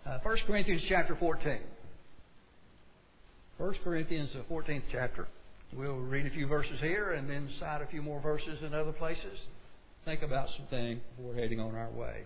1 Corinthians chapter 14. 1 Corinthians, the 14th chapter. We'll read a few verses here and then cite a few more verses in other places. Think about some things before heading on our way.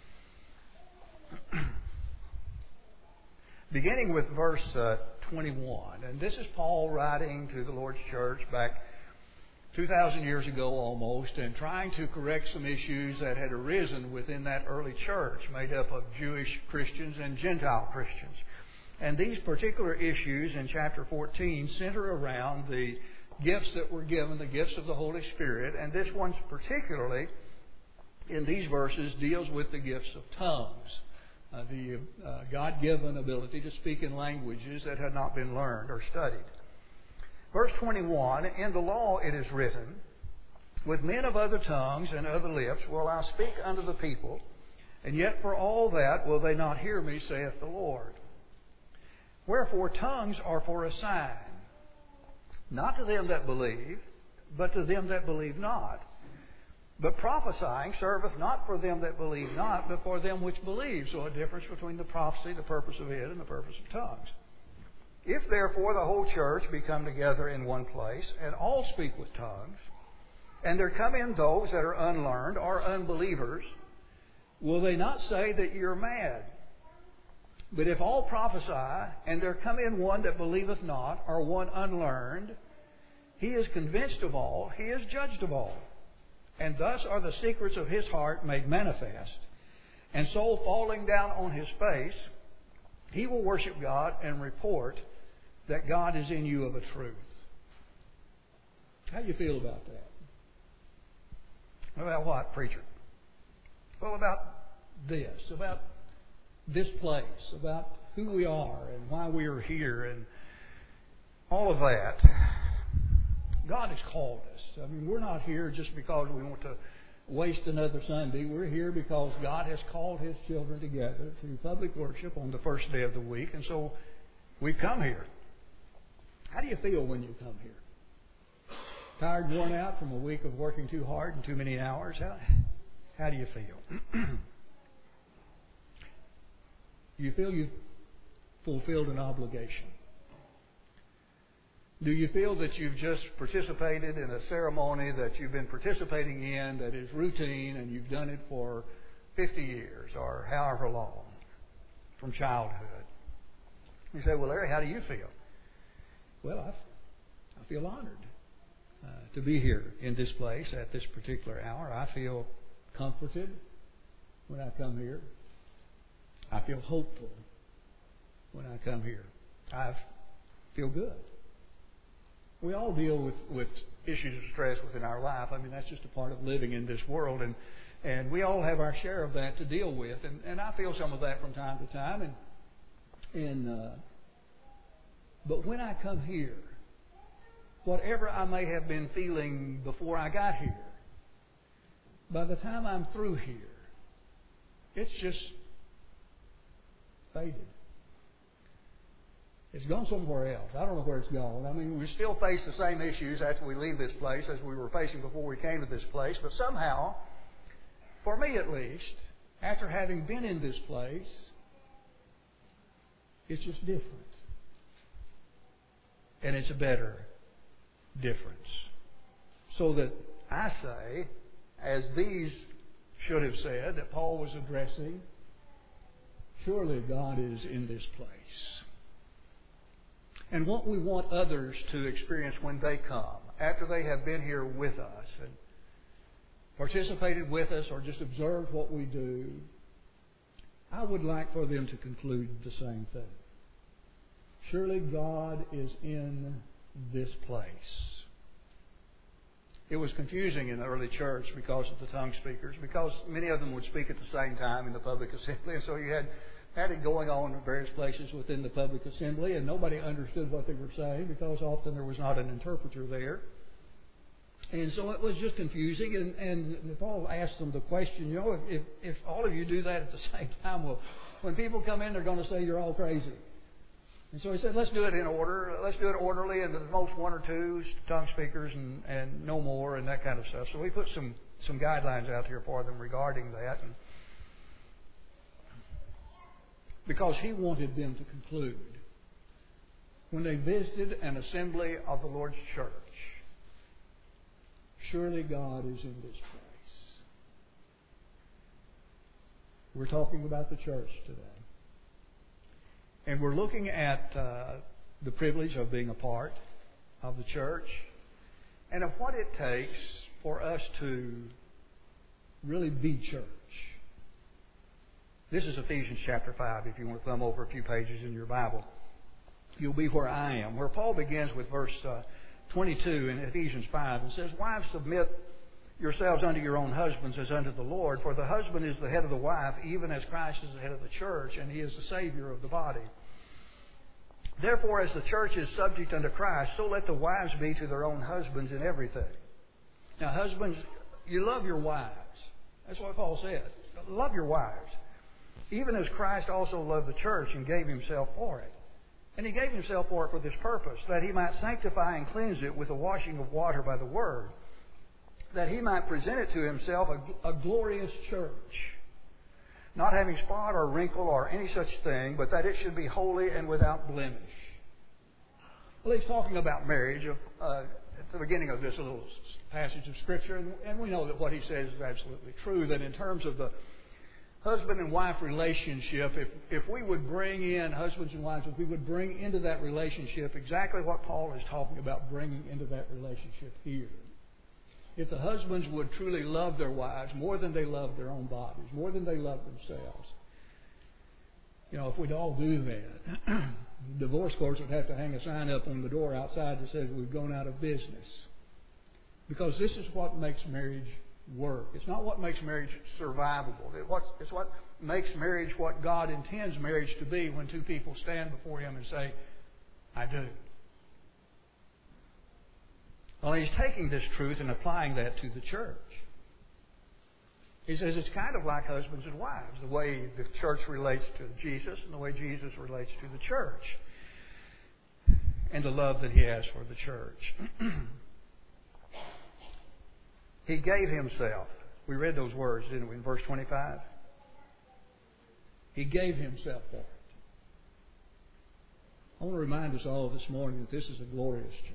Beginning with verse 21. And this is Paul writing to the Lord's church back 2,000 years ago almost, and trying to correct some issues that had arisen within that early church made up of Jewish Christians and Gentile Christians. And these particular issues in chapter 14 center around the gifts that were given, the gifts of the Holy Spirit. And this one particularly, in these verses, deals with the gifts of tongues, the God-given ability to speak in languages that had not been learned or studied. Verse 21, in the law it is written, with men of other tongues and other lips will I speak unto the people, and yet for all that will they not hear me, saith the Lord. Wherefore tongues are for a sign, not to them that believe, but to them that believe not. But prophesying serveth not for them that believe not, but for them which believe. So a difference between the prophecy, the purpose of it, and the purpose of tongues. If therefore the whole church be come together in one place, and all speak with tongues, and there come in those that are unlearned or unbelievers, will they not say that you're mad? But if all prophesy, and there come in one that believeth not, or one unlearned, he is convinced of all, he is judged of all. And thus are the secrets of his heart made manifest. And so falling down on his face, he will worship God and report that God is in you of a truth. How do you feel about that? About what, preacher? Well, about this place, about who we are and why we are here and all of that. God has called us. I mean, we're not here just because we want to waste another Sunday. We're here because God has called His children together to public worship on the first day of the week. And so we've come here. How do you feel when you come here? Tired, worn out from a week of working too hard and too many hours? How do you feel? You feel you've fulfilled an obligation? Do you feel that you've just participated in a ceremony that you've been participating in that is routine and you've done it for 50 years or however long from childhood? You say, well, Larry, how do you feel? Well, I feel honored to be here in this place at this particular hour. I feel comforted when I come here. I feel hopeful when I come here. I feel good. We all deal with issues of stress within our life. I mean, that's just a part of living in this world. And we all have our share of that to deal with. And I feel some of that from time to time. But when I come here, whatever I may have been feeling before I got here, by the time I'm through here, it's just faded. It's gone somewhere else. I don't know where it's gone. I mean, we still face the same issues after we leave this place as we were facing before we came to this place. But somehow, for me at least, after having been in this place, it's just different. And it's a better difference. So that I say, as these should have said, that Paul was addressing, surely God is in this place. And what we want others to experience when they come, after they have been here with us and participated with us or just observed what we do, I would like for them to conclude the same thing. Surely God is in this place. It was confusing in the early church because of the tongue speakers, because many of them would speak at the same time in the public assembly, and so you had it going on in various places within the public assembly, and nobody understood what they were saying because often there was not an interpreter there. And so it was just confusing, and Paul asked them the question, if all of you do that at the same time, well, when people come in, they're going to say you're all crazy. And so he said, let's do it in order. Let's do it orderly, and at the most one or two tongue speakers and no more and that kind of stuff. So we put some guidelines out here for them regarding that. And because He wanted them to conclude when they visited an assembly of the Lord's church, surely God is in this place. We're talking about the church today. And we're looking at the privilege of being a part of the church and of what it takes for us to really be church. This is Ephesians chapter 5, if you want to thumb over a few pages in your Bible. You'll be where I am, where Paul begins with verse 22 in Ephesians 5 and says, "Wives, submit yourselves unto your own husbands as unto the Lord, for the husband is the head of the wife, even as Christ is the head of the church, and He is the Savior of the body. Therefore, as the church is subject unto Christ, so let the wives be to their own husbands in everything." Now, husbands, you love your wives. That's what Paul said. Love your wives, even as Christ also loved the church and gave Himself for it. And He gave Himself for it for this purpose, that He might sanctify and cleanse it with the washing of water by the Word, that He might present it to Himself a glorious church, not having spot or wrinkle or any such thing, but that it should be holy and without blemish. Well, he's talking about marriage at the beginning of this little passage of Scripture, and we know that what he says is absolutely true, that in terms of the husband and wife relationship, if we would bring in husbands and wives, if we would bring into that relationship exactly what Paul is talking about bringing into that relationship here. If the husbands would truly love their wives more than they love their own bodies, more than they love themselves, if we'd all do that, the divorce courts would have to hang a sign up on the door outside that says we've gone out of business. Because this is what makes marriage work. It's not what makes marriage survivable. It's what makes marriage what God intends marriage to be when two people stand before Him and say, "I do." Well, he's taking this truth and applying that to the church. He says it's kind of like husbands and wives, the way the church relates to Jesus and the way Jesus relates to the church, and the love that He has for the church. He gave Himself. We read those words, didn't we, in verse 25? He gave Himself for it. I want to remind us all this morning that this is a glorious church.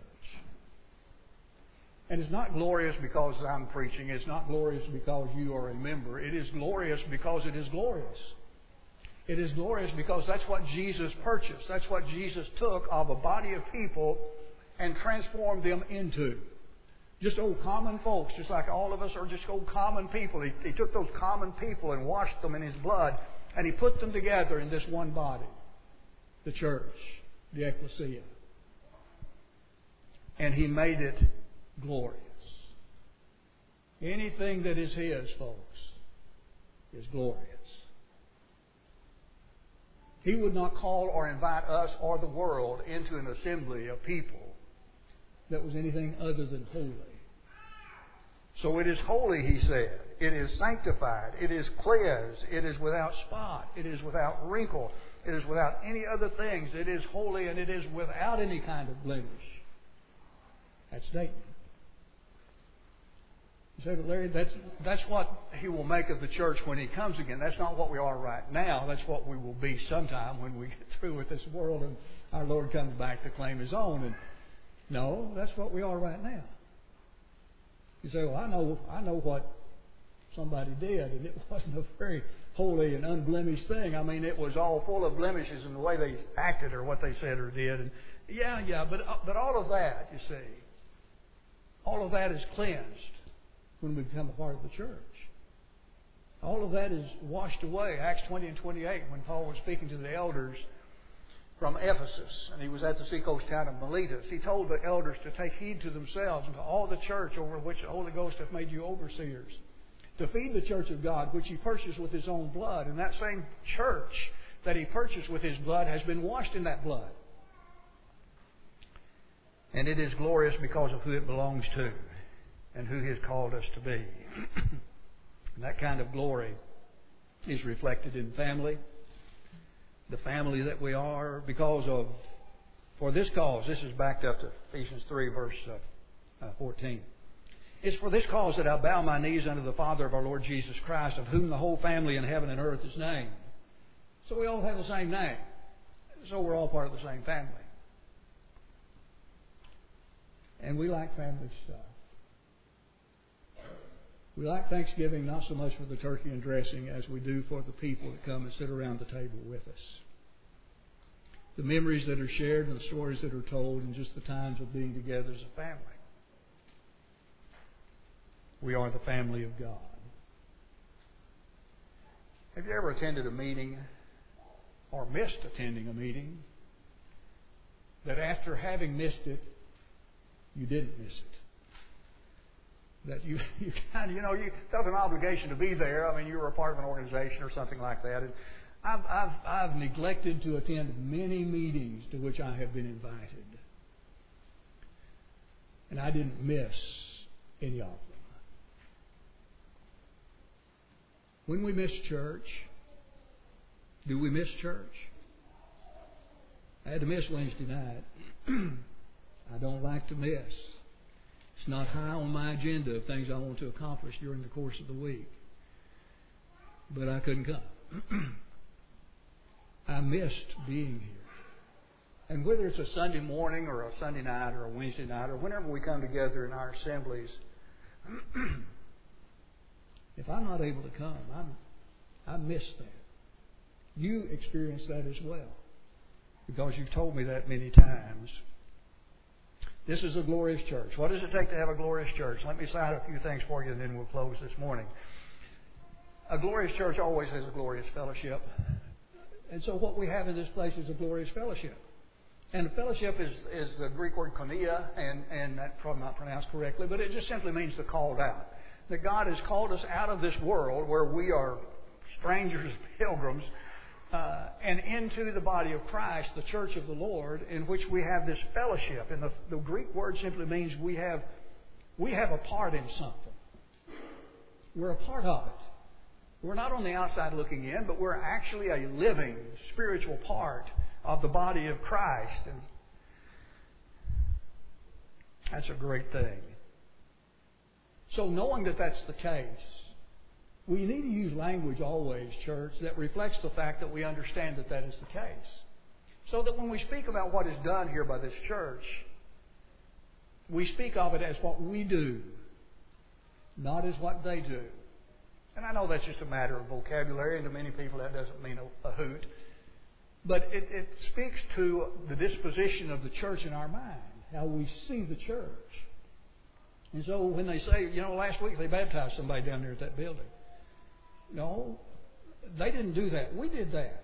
And it's not glorious because I'm preaching. It's not glorious because you are a member. It is glorious because it is glorious. It is glorious because that's what Jesus purchased. That's what Jesus took of a body of people and transformed them into. Just old common folks, just like all of us are just old common people. He took those common people and washed them in His blood, and He put them together in this one body, the church, the ecclesia. And He made it glorious. Anything that is His, folks, is glorious. He would not call or invite us or the world into an assembly of people that was anything other than holy. So it is holy, He said. It is sanctified. It is cleansed. It is without spot. It is without wrinkle. It is without any other things. It is holy and it is without any kind of blemish. That's statement. You say, but Larry, that's what He will make of the church when He comes again. That's not what we are right now. That's what we will be sometime when we get through with this world and our Lord comes back to claim His own. And no, that's what we are right now. You say, well, I know what somebody did, and it wasn't a very holy and unblemished thing. I mean, it was all full of blemishes in the way they acted or what they said or did. And but all of that, you see, all of that is cleansed when we become a part of the church. All of that is washed away. Acts 20 and 28, when Paul was speaking to the elders from Ephesus, and he was at the seacoast town of Miletus, he told the elders to take heed to themselves and to all the church over which the Holy Ghost hath made you overseers, to feed the church of God, which He purchased with His own blood. And that same church that He purchased with His blood has been washed in that blood. And it is glorious because of who it belongs to and who He has called us to be. And that kind of glory is reflected in family. The family that we are for this cause. This is backed up to Ephesians 3 verse 14. It's for this cause that I bow my knees unto the Father of our Lord Jesus Christ, of whom the whole family in heaven and earth is named. So we all have the same name. So we're all part of the same family. And we like family stuff. We like Thanksgiving not so much for the turkey and dressing as we do for the people that come and sit around the table with us. The memories that are shared and the stories that are told and just the times of being together as a family. We are the family of God. Have you ever attended a meeting or missed attending a meeting that after having missed it, you didn't miss it? That you kind of, you felt an obligation to be there. I mean, you were a part of an organization or something like that. And I've neglected to attend many meetings to which I have been invited. And I didn't miss any of them. When we miss church, do we miss church? I had to miss Wednesday night. I don't like to miss. It's not high on my agenda of things I want to accomplish during the course of the week. But I couldn't come. I missed being here. And whether it's a Sunday morning or a Sunday night or a Wednesday night or whenever we come together in our assemblies, if I'm not able to come, I miss that. You experience that as well, because you've told me that many times. This is a glorious church. What does it take to have a glorious church? Let me cite a few things for you and then we'll close this morning. A glorious church always has a glorious fellowship. And so what we have in this place is a glorious fellowship. And the fellowship is the Greek word koinonia, and that's probably not pronounced correctly, but it just simply means the called out. That God has called us out of this world where we are strangers, pilgrims, and into the body of Christ, the church of the Lord, in which we have this fellowship. And the Greek word simply means we have a part in something. We're a part of it. We're not on the outside looking in, but we're actually a living, spiritual part of the body of Christ. And that's a great thing. So knowing that that's the case, we need to use language always, church, that reflects the fact that we understand that that is the case. So that when we speak about what is done here by this church, we speak of it as what we do, not as what they do. And I know that's just a matter of vocabulary, and to many people that doesn't mean a hoot. But it speaks to the disposition of the church in our mind, how we see the church. And so when they say, last week they baptized somebody down there at that building. No, they didn't do that. We did that.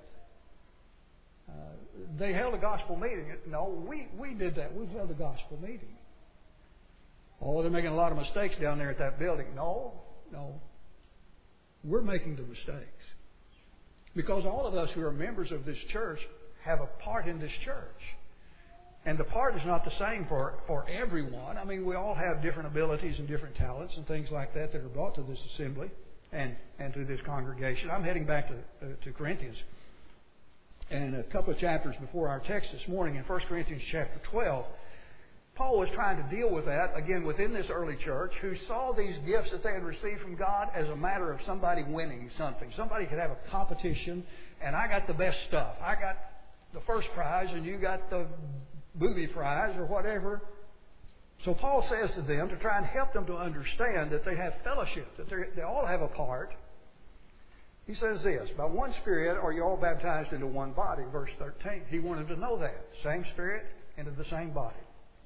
They held a gospel meeting. No, we did that. We held a gospel meeting. Oh, they're making a lot of mistakes down there at that building. No. We're making the mistakes. Because all of us who are members of this church have a part in this church. And the part is not the same for everyone. I mean, we all have different abilities and different talents and things like that are brought to this assembly and to this congregation. I'm heading back to Corinthians. And a couple of chapters before our text this morning, in 1 Corinthians chapter 12, Paul was trying to deal with that, again, within this early church, who saw these gifts that they had received from God as a matter of somebody winning something. Somebody could have a competition, and I got the best stuff. I got the first prize, and you got the booby prize, or whatever. So Paul says to them, to try and help them to understand that they have fellowship, that they all have a part. He says this, by one Spirit are you all baptized into one body, verse 13. He wanted to know that. Same Spirit into the same body.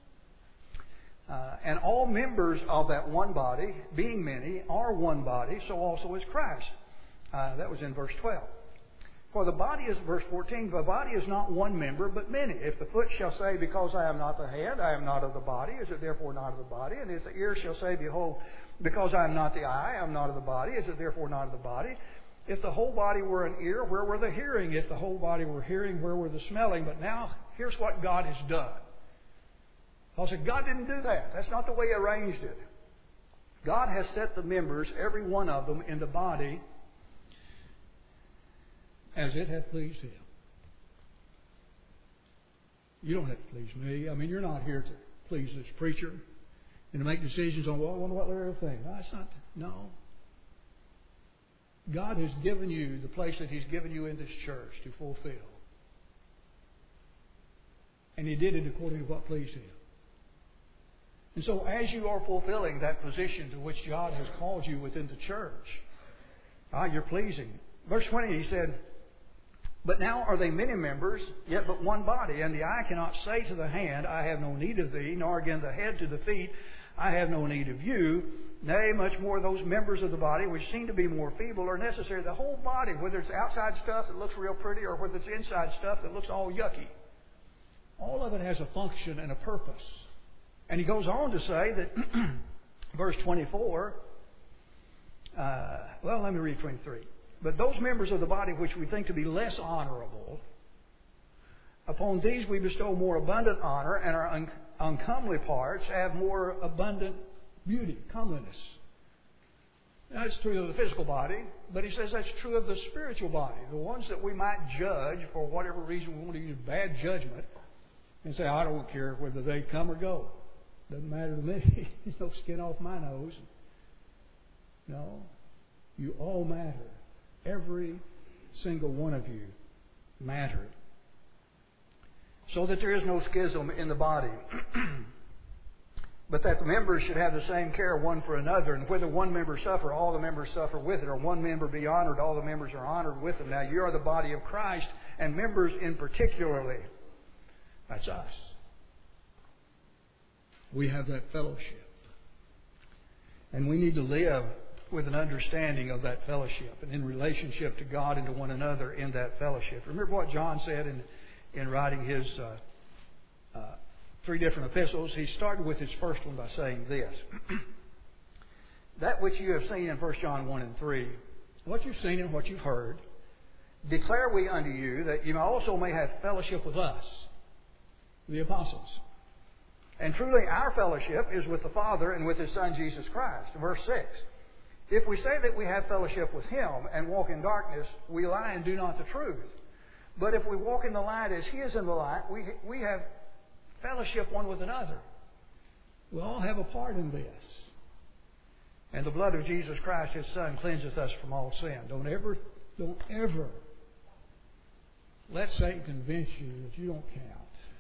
And all members of that one body, being many, are one body, so also is Christ. That was in verse 12. For the body is, verse 14, the body is not one member, but many. If the foot shall say, because I am not the head, I am not of the body, is it therefore not of the body? And if the ear shall say, behold, because I am not the eye, I am not of the body, is it therefore not of the body? If the whole body were an ear, where were the hearing? If the whole body were hearing, where were the smelling? But now, here's what God has done. Paul said, God didn't do that. That's not the way He arranged it. God has set the members, every one of them, in the body as it hath pleased Him. You don't have to please me. I mean, you're not here to please this preacher and to make decisions on, well, I wonder what they're going to think. No, it's not. No. God has given you the place that He's given you in this church to fulfill. And He did it according to what pleased Him. And so as you are fulfilling that position to which God has called you within the church, you're pleasing. Verse 20, he said, "But now are they many members, yet but one body. And the eye cannot say to the hand, I have no need of thee, nor again the head to the feet, I have no need of you. Nay, much more those members of the body which seem to be more feeble are necessary." The whole body, whether it's outside stuff that looks real pretty or whether it's inside stuff that looks all yucky, all of it has a function and a purpose. And he goes on to say that, verse 24, let me read 23. "But those members of the body which we think to be less honorable, upon these we bestow more abundant honor, and our uncomely parts have more abundant beauty, comeliness." That's true of the physical body, but he says that's true of the spiritual body. The ones that we might judge for whatever reason we want to use bad judgment and say, "I don't care whether they come or go. Doesn't matter to me. There's no skin off my nose." No, you all matter. Every single one of you matter. So that there is no schism in the body. But that the members should have the same care one for another. And whether one member suffer, all the members suffer with it. Or one member be honored, all the members are honored with him. Now you are the body of Christ, and members in particularly. That's us. We have that fellowship. And we need to live with an understanding of that fellowship and in relationship to God and to one another in that fellowship. Remember what John said in writing his 3 different epistles? He started with his first one by saying this: "That which you have seen in 1 John 1 and 3, what you've seen and what you've heard, declare we unto you, that you also may have fellowship with us, the apostles. And truly our fellowship is with the Father and with His Son Jesus Christ." Verse 6. "If we say that we have fellowship with Him and walk in darkness, we lie and do not the truth. But if we walk in the light as He is in the light, we have fellowship one with another." We all have a part in this. "And the blood of Jesus Christ, His Son, cleanseth us from all sin." Don't ever let Satan convince you that you don't count.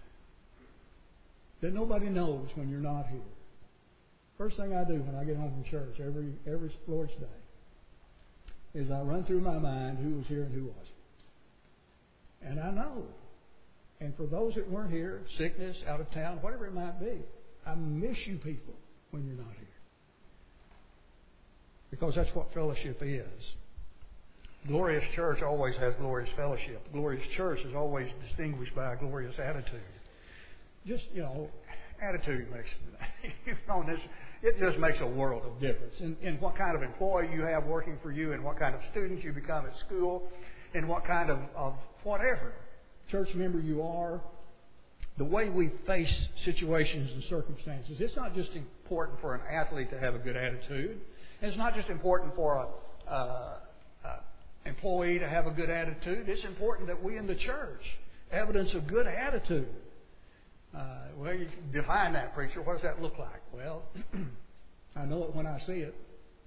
That nobody knows when you're not here. First thing I do when I get home from church every Lord's Day is I run through my mind who was here and who wasn't. And I know. And for those that weren't here, sickness, out of town, whatever it might be, I miss you people when you're not here. Because that's what fellowship is. Glorious church always has glorious fellowship. Glorious church is always distinguished by a glorious attitude. Just, attitude makes, it just makes a world of difference in what kind of employee you have working for you, and what kind of student you become at school, and what kind of whatever church member you are. The way we face situations and circumstances. It's not just important for an athlete to have a good attitude. And it's not just important for an employee to have a good attitude. It's important that we in the church evidence a good attitude. Well, you can define that, preacher. What does that look like? Well, I know it when I see it.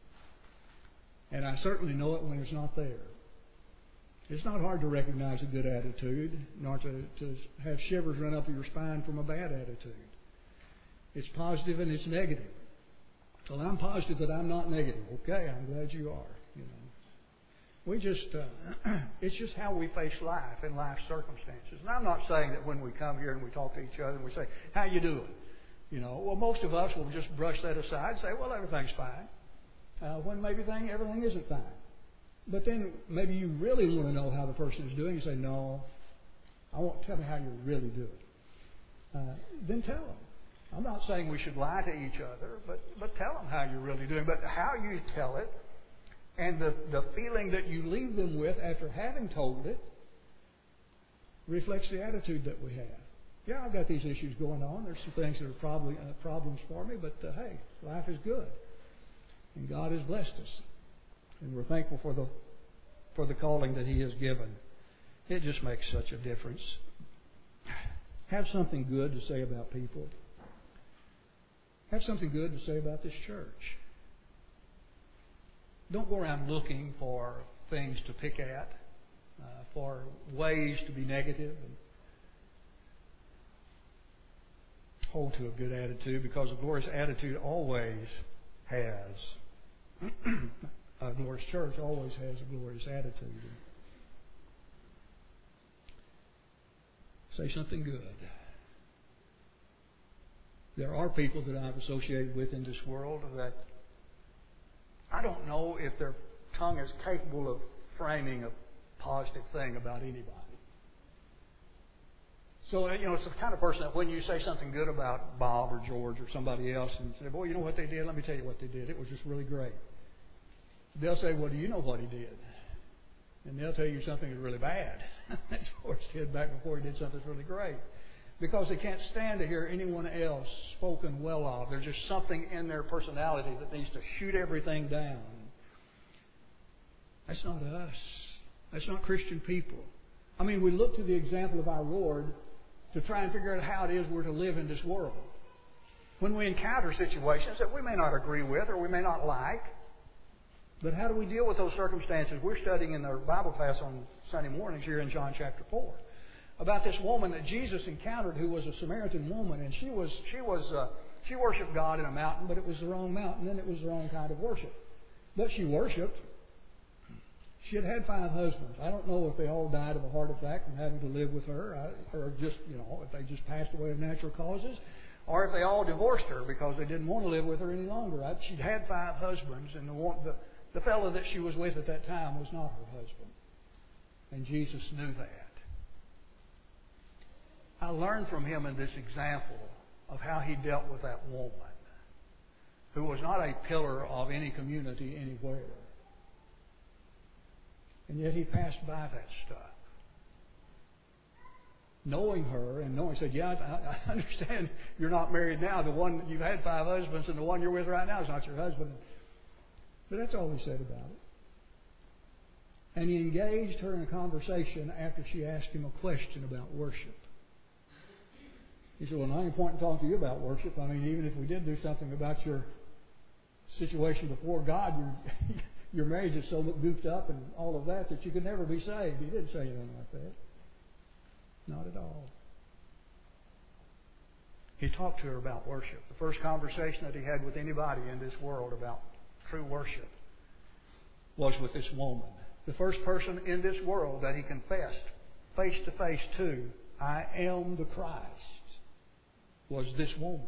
And I certainly know it when it's not there. It's not hard to recognize a good attitude, nor to have shivers run up your spine from a bad attitude. It's positive and it's negative. Well, I'm positive that I'm not negative. Okay, I'm glad you are. We just, it's just how we face life and life circumstances. And I'm not saying that when we come here and we talk to each other and we say, "How you doing?" Well, most of us will just brush that aside and say, "Well, everything's fine." When maybe everything isn't fine. But then maybe you really want to know how the person is doing. You say, "No, I want to tell me how you're really doing." Then tell them. I'm not saying we should lie to each other, but tell them how you're really doing. But how you tell it, and the feeling that you leave them with after having told it, reflects the attitude that we have. Yeah, I've got these issues going on. There's some things that are probably problems for me, but hey, life is good. And God has blessed us. And we're thankful for the calling that He has given. It just makes such a difference. Have something good to say about people. Have something good to say about this church. Don't go around looking for things to pick at, for ways to be negative, and hold to a good attitude, because a glorious attitude always has, a glorious church always has a glorious attitude. Say something good. There are people that I've associated with in this world that I don't know if their tongue is capable of framing a positive thing about anybody. So, it's the kind of person that when you say something good about Bob or George or somebody else and say, boy, you know what they did? Let me tell you what they did. It was just really great. They'll say, well, do you know what he did? And they'll tell you something that's really bad. That's what George did back before he did something that's really great. Because they can't stand to hear anyone else spoken well of. There's just something in their personality that needs to shoot everything down. That's not us. That's not Christian people. I mean, we look to the example of our Lord to try and figure out how it is we're to live in this world. When we encounter situations that we may not agree with or we may not like, but how do we deal with those circumstances? We're studying in our Bible class on Sunday mornings here in John chapter 4 about this woman that Jesus encountered who was a Samaritan woman, and she worshipped God in a mountain, but it was the wrong mountain, and it was the wrong kind of worship. But she worshipped. She had had 5 husbands. I don't know if they all died of a heart attack from having to live with her, or just, if they just passed away of natural causes, or if they all divorced her because they didn't want to live with her any longer. She'd had 5 husbands, and the fellow that she was with at that time was not her husband. And Jesus knew that. I learned from him in this example of how he dealt with that woman who was not a pillar of any community anywhere. And yet he passed by that stuff. Knowing her and said, yeah, I understand you're not married now. The one, you've had 5 husbands, and the one you're with right now is not your husband. But that's all he said about it. And he engaged her in a conversation after she asked him a question about worship. He said, well, not any point in talking to you about worship. I mean, even if we did do something about your situation before God, your marriage is so goofed up and all of that you could never be saved. He didn't say anything like that. Not at all. He talked to her about worship. The first conversation that he had with anybody in this world about true worship was with this woman. The first person in this world that he confessed face to face to, I am the Christ, was this woman.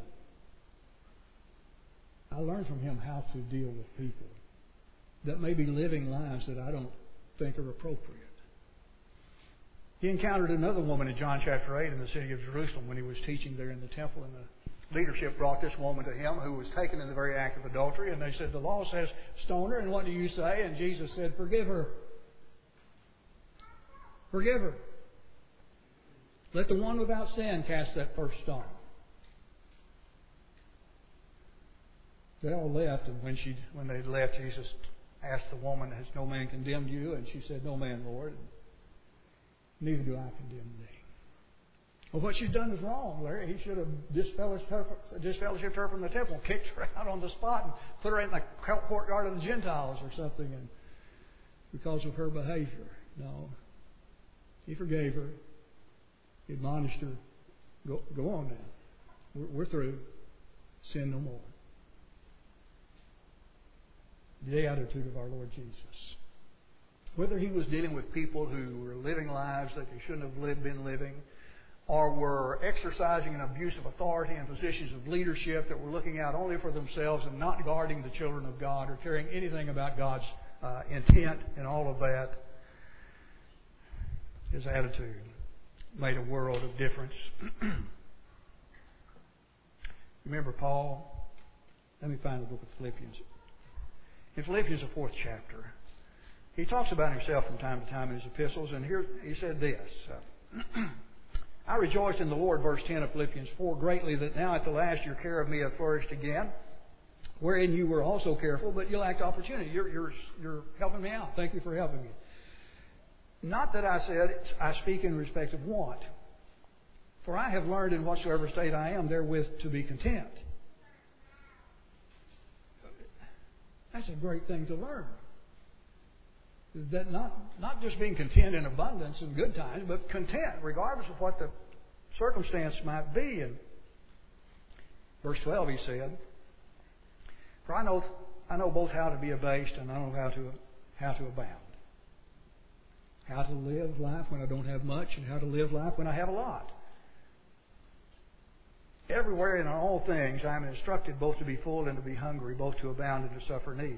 I learned from him how to deal with people that may be living lives that I don't think are appropriate. He encountered another woman in John chapter 8 in the city of Jerusalem when he was teaching there in the temple, and the leadership brought this woman to him who was taken in the very act of adultery, and they said, the law says stone her, and what do you say? And Jesus said, forgive her. Forgive her. Let the one without sin cast that first stone. They all left, and when they left, Jesus asked the woman, has no man condemned you? And she said, no man, Lord. And neither do I condemn thee. Well, what she's done is wrong, Larry. He should have disfellowshipped her from the temple, kicked her out on the spot, and put her in the courtyard of the Gentiles or something, and because of her behavior. No. He forgave her. He admonished her. Go on now. We're through. Sin no more. The attitude of our Lord Jesus. Whether he was dealing with people who were living lives that they shouldn't have been living, or were exercising an abuse of authority in positions of leadership that were looking out only for themselves and not guarding the children of God or caring anything about God's intent and all of that, his attitude made a world of difference. Remember Paul? Let me find the book of Philippians. In Philippians, the 4th chapter, he talks about himself from time to time in his epistles, and here he said this. I rejoiced in the Lord, verse 10 of Philippians 4, greatly that now at the last your care of me hath flourished again, wherein you were also careful, but you lacked opportunity. You're helping me out. Thank you for helping me. Not that I said, I speak in respect of want. For I have learned in whatsoever state I am therewith to be content. That's a great thing to learn. That not just being content in abundance in good times, but content regardless of what the circumstance might be. And verse 12, he said, "For I know both how to be abased and I know how to abound. How to live life when I don't have much and how to live life when I have a lot. Everywhere and in all things I am instructed both to be full and to be hungry, both to abound and to suffer need."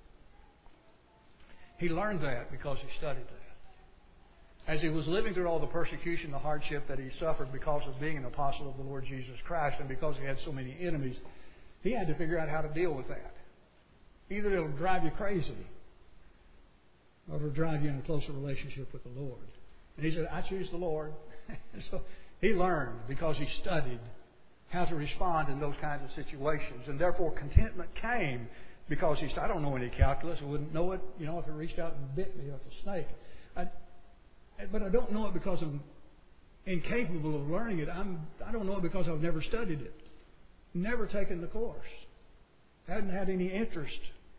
He learned that because he studied that. As he was living through all the persecution, the hardship that he suffered because of being an apostle of the Lord Jesus Christ and because he had so many enemies, he had to figure out how to deal with that. Either it'll drive you crazy or it'll drive you in a closer relationship with the Lord. And he said, "I choose the Lord." So he learned because he studied how to respond in those kinds of situations. And therefore contentment came because he said, "I don't know any calculus. I wouldn't know it, if it reached out and bit me like a snake. But I don't know it because I'm incapable of learning it. I don't know it because I've never studied it. Never taken the course. Hadn't had any interest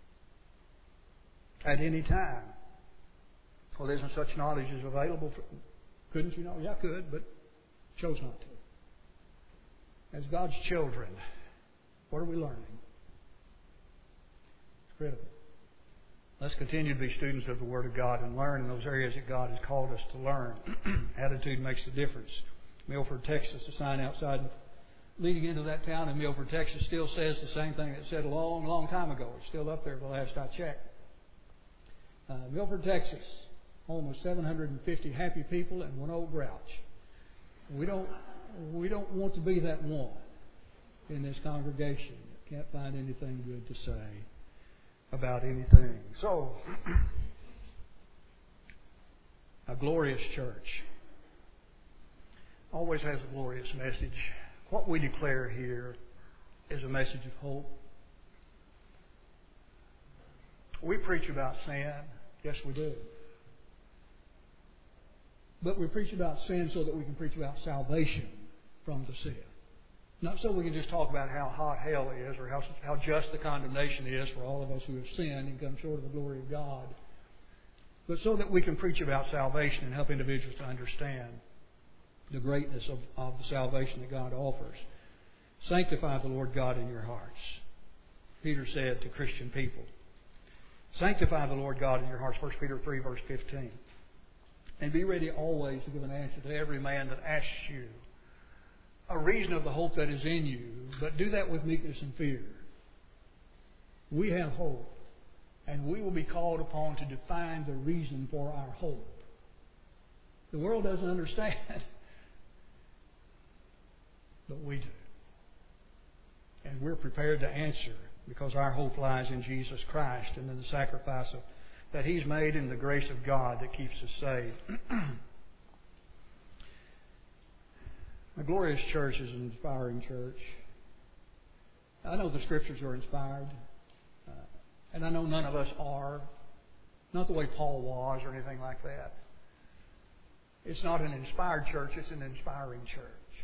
at any time." Well, isn't such knowledge is available? Couldn't you know? Yeah, I could, but chose not to. As God's children, what are we learning? It's critical. Let's continue to be students of the Word of God and learn in those areas that God has called us to learn. Attitude makes the difference. Milford, Texas, the sign outside leading into that town in Milford, Texas, still says the same thing it said a long, long time ago. It's still up there the last I checked. Milford, Texas, home of 750 happy people and one old grouch. We don't want to be that one in this congregation that can't find anything good to say about anything. So, a glorious church always has a glorious message. What we declare here is a message of hope. We preach about sin. Yes, we do. But we preach about sin so that we can preach about salvation from the sin. Not so we can just talk about how hot hell is or how just the condemnation is for all of us who have sinned and come short of the glory of God. But so that we can preach about salvation and help individuals to understand the greatness of the salvation that God offers. Sanctify the Lord God in your hearts, Peter said to Christian people. Sanctify the Lord God in your hearts, 1 Peter 3, verse 15. And be ready always to give an answer to every man that asks you a reason of the hope that is in you, but do that with meekness and fear. We have hope, and we will be called upon to define the reason for our hope. The world doesn't understand, but we do. And we're prepared to answer because our hope lies in Jesus Christ and in the sacrifice that He's made and the grace of God that keeps us saved. A glorious church is an inspiring church. I know the Scriptures are inspired, and I know none of us are. Not the way Paul was or anything like that. It's not an inspired church, it's an inspiring church.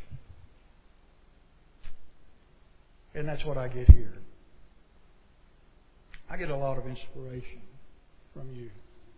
And that's what I get here. I get a lot of inspiration from you.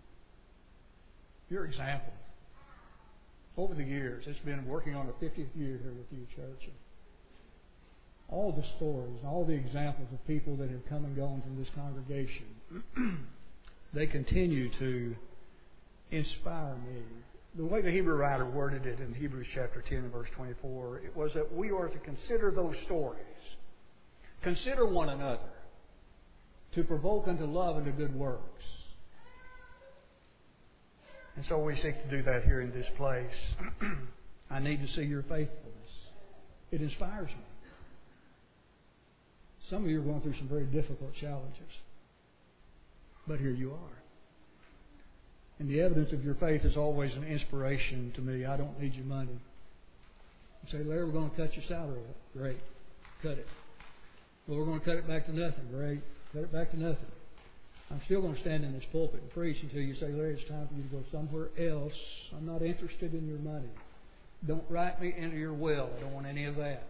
Your example. Over the years, it's been working on the 50th year here with you, church. All the stories, all the examples of people that have come and gone from this congregation, they continue to inspire me. The way the Hebrew writer worded it in Hebrews chapter 10 and verse 24, it was that we are to consider those stories. Consider one another to provoke unto love and to good works. And so we seek to do that here in this place. I need to see your faithfulness. It inspires me. Some of you are going through some very difficult challenges. But here you are. And the evidence of your faith is always an inspiration to me. I don't need your money. You say, Larry, we're going to cut your salary. Great. Cut it. Well, we're going to cut it back to nothing. Great. Cut it back to nothing. I'm still going to stand in this pulpit and preach until you say, Larry, it's time for you to go somewhere else. I'm not interested in your money. Don't write me into your will. I don't want any of that.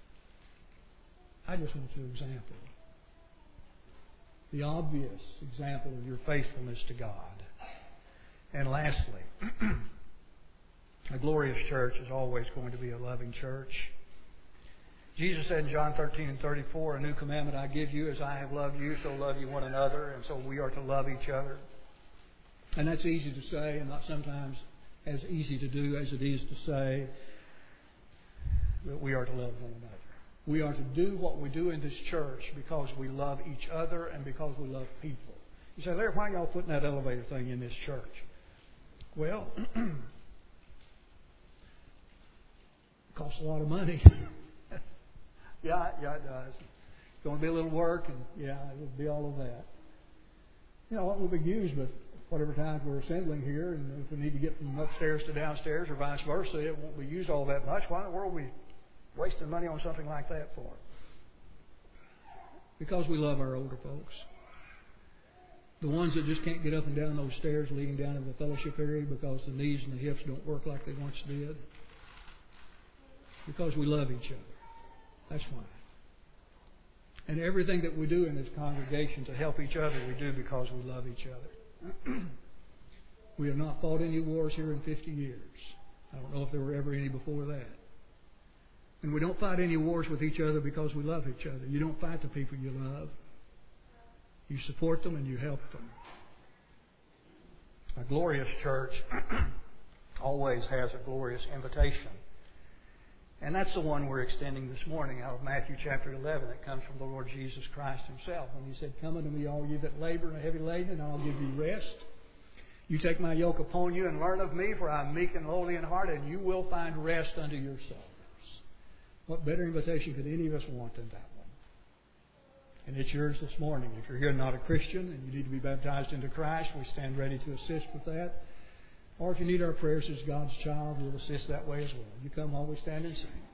I just want your example. The obvious example of your faithfulness to God. And lastly, a glorious church is always going to be a loving church. Jesus said in John 13:34, "A new commandment I give you, as I have loved you, so love you one another." And so we are to love each other. And that's easy to say, and not sometimes as easy to do as it is to say. But we are to love one another. We are to do what we do in this church because we love each other and because we love people. You say, "Larry, why are y'all putting that elevator thing in this church?" Well, it costs a lot of money. Yeah, it does. It's going to be a little work, and it will be all of that. It will be used, but whatever times we're assembling here, and if we need to get from upstairs to downstairs or vice versa, it won't be used all that much. Why in the world are we wasting money on something like that for? Because we love our older folks. The ones that just can't get up and down those stairs leading down to the fellowship area because the knees and the hips don't work like they once did. Because we love each other. That's why. And everything that we do in this congregation to help each other, we do because we love each other. We have not fought any wars here in 50 years. I don't know if there were ever any before that. And we don't fight any wars with each other because we love each other. You don't fight the people you love. You support them and you help them. A glorious church always has a glorious invitation. And that's the one we're extending this morning out of Matthew chapter 11. It comes from the Lord Jesus Christ Himself. When He said, "Come unto me, all you that labor and are heavy laden, and I'll give you rest. You take my yoke upon you and learn of me, for I am meek and lowly in heart, and you will find rest unto your souls." What better invitation could any of us want than that one? And it's yours this morning. If you're here and not a Christian and you need to be baptized into Christ, we stand ready to assist with that. Or if you need our prayers as God's child, we'll assist that way as well. You come while we stand and sing.